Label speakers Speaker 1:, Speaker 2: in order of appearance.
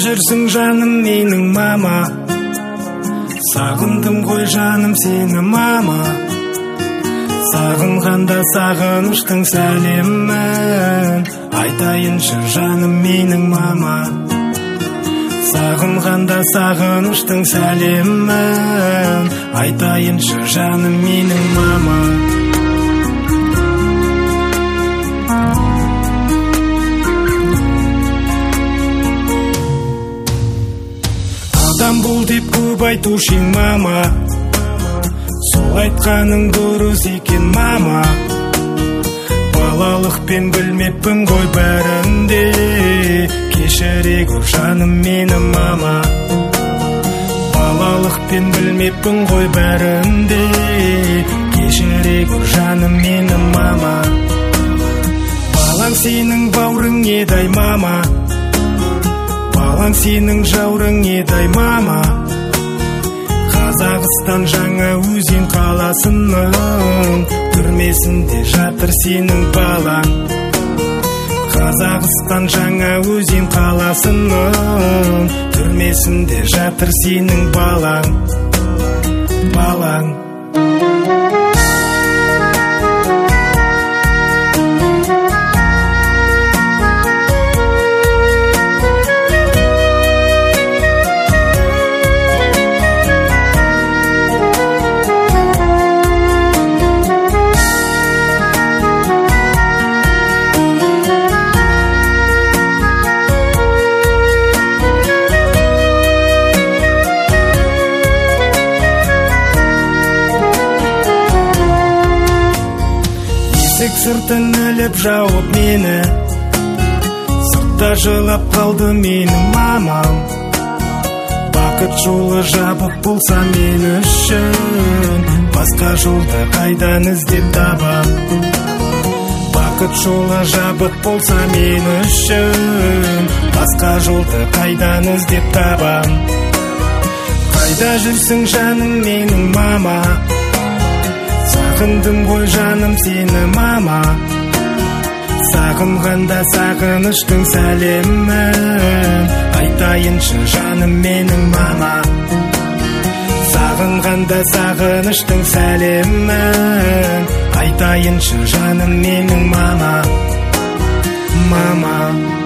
Speaker 1: жүрсің жаным менің мама, сағындым ғой жаным сені мама. Сағынғанда сағыныштың сәлемін айтайыншы жаным менің мама. Сағынғанда сағыныштың сәлемін айтайыншы жаным менің мама. Адам бол деп көп айтушы ең мама, сол айтқаның дұрыс екен мама. Балалықпен білмеппін ғой бәрінде, кешіре гөр жаным мені мама. Балалықпен білмеппін ғой бәрінде, кешіре гөр жаным мені мама. Балаң сенің бауырың еді ай мама, балаң сенің жаурың еді ай мама. Қазақстан жаңа өзен қаласының түрмесінде жатыр сенің балаң. Қазақстан жаңа өзен қаласының түрмесінде жатыр сенің балаң. Балаң. Есік сыртын іліп жауып мені, сыртта жылап қалды менің мамам. Бақыт жолы жабық болса мен үшін, басқа жолды қайдан іздеп табам. Бақыт жолы жабық болса мен үшін, басқа жолды қайдан іздеп табам. Қайда жүрсің жаным менің мама, сағындым ғой жаным сені мама. Сағынғанда сағыныштың сәлемін айтайыншы жаным менің мама. Сағынғанда сағыныштың сәлемін айтайыншы жаным менің мама. Мама.